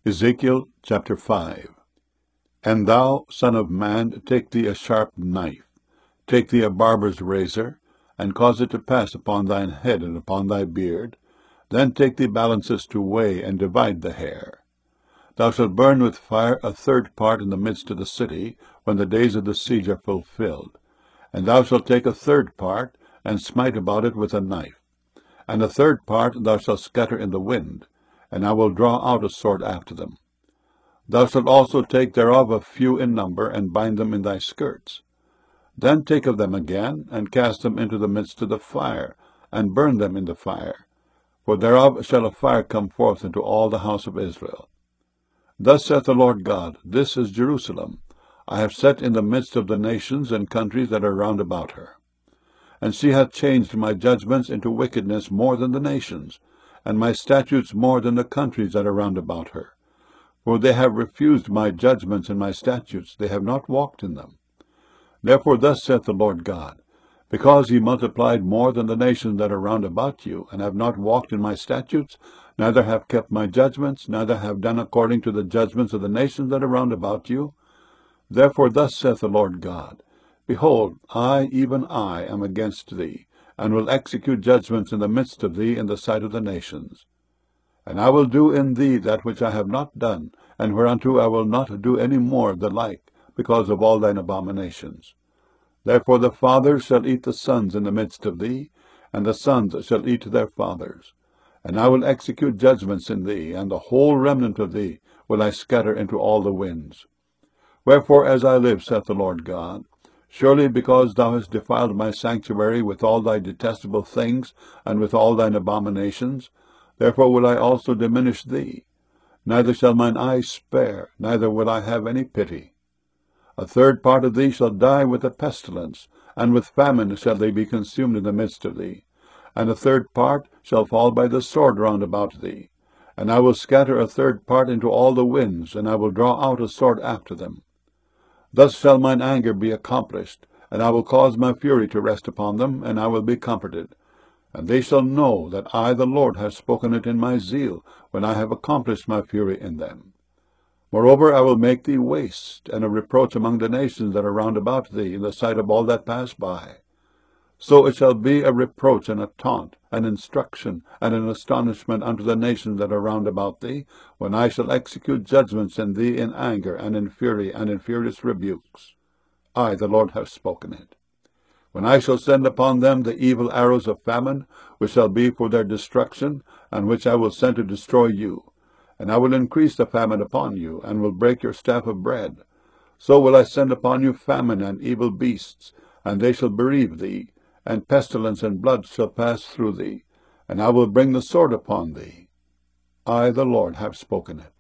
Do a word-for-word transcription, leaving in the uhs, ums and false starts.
Ezekiel chapter five. And thou, son of man, take thee a sharp knife, take thee a barber's razor, and cause it to pass upon thine head and upon thy beard. Then take thee balances to weigh and divide the hair. Thou shalt burn with fire a third part in the midst of the city, when the days of the siege are fulfilled. And thou shalt take a third part, and smite about it with a knife. And a third part thou shalt scatter in the wind, and I will draw out a sword after them. Thou shalt also take thereof a few in number, and bind them in thy skirts. Then take of them again, and cast them into the midst of the fire, and burn them in the fire. For thereof shall a fire come forth into all the house of Israel. Thus saith the Lord God, This is Jerusalem. I have set in the midst of the nations and countries that are round about her. And she hath changed my judgments into wickedness more than the nations, and my statutes more than the countries that are round about her. For they have refused my judgments and my statutes, they have not walked in them. Therefore thus saith the Lord God, Because ye multiplied more than the nations that are round about you, and have not walked in my statutes, neither have kept my judgments, neither have done according to the judgments of the nations that are round about you, therefore thus saith the Lord God, Behold, I, even I, am against thee, and will execute judgments in the midst of thee in the sight of the nations. And I will do in thee that which I have not done, and whereunto I will not do any more the like, because of all thine abominations. Therefore the fathers shall eat the sons in the midst of thee, and the sons shall eat their fathers. And I will execute judgments in thee, and the whole remnant of thee will I scatter into all the winds. Wherefore, as I live, saith the Lord God, surely because thou hast defiled my sanctuary with all thy detestable things, and with all thine abominations, therefore will I also diminish thee. Neither shall mine eyes spare, neither will I have any pity. A third part of thee shall die with a pestilence, and with famine shall they be consumed in the midst of thee. And a third part shall fall by the sword round about thee. And I will scatter a third part into all the winds, and I will draw out a sword after them. Thus shall mine anger be accomplished, and I will cause my fury to rest upon them, and I will be comforted. And they shall know that I, the Lord, have spoken it in my zeal, when I have accomplished my fury in them. Moreover, I will make thee waste, and a reproach among the nations that are round about thee, in the sight of all that pass by. So it shall be a reproach and a taunt, an instruction, and an astonishment unto the nations that are round about thee, when I shall execute judgments in thee in anger, and in fury, and in furious rebukes. I, the Lord, have spoken it. When I shall send upon them the evil arrows of famine, which shall be for their destruction, and which I will send to destroy you. And I will increase the famine upon you, and will break your staff of bread. So will I send upon you famine and evil beasts, and they shall bereave thee, and pestilence and blood shall pass through thee, and I will bring the sword upon thee. I, the Lord, have spoken it.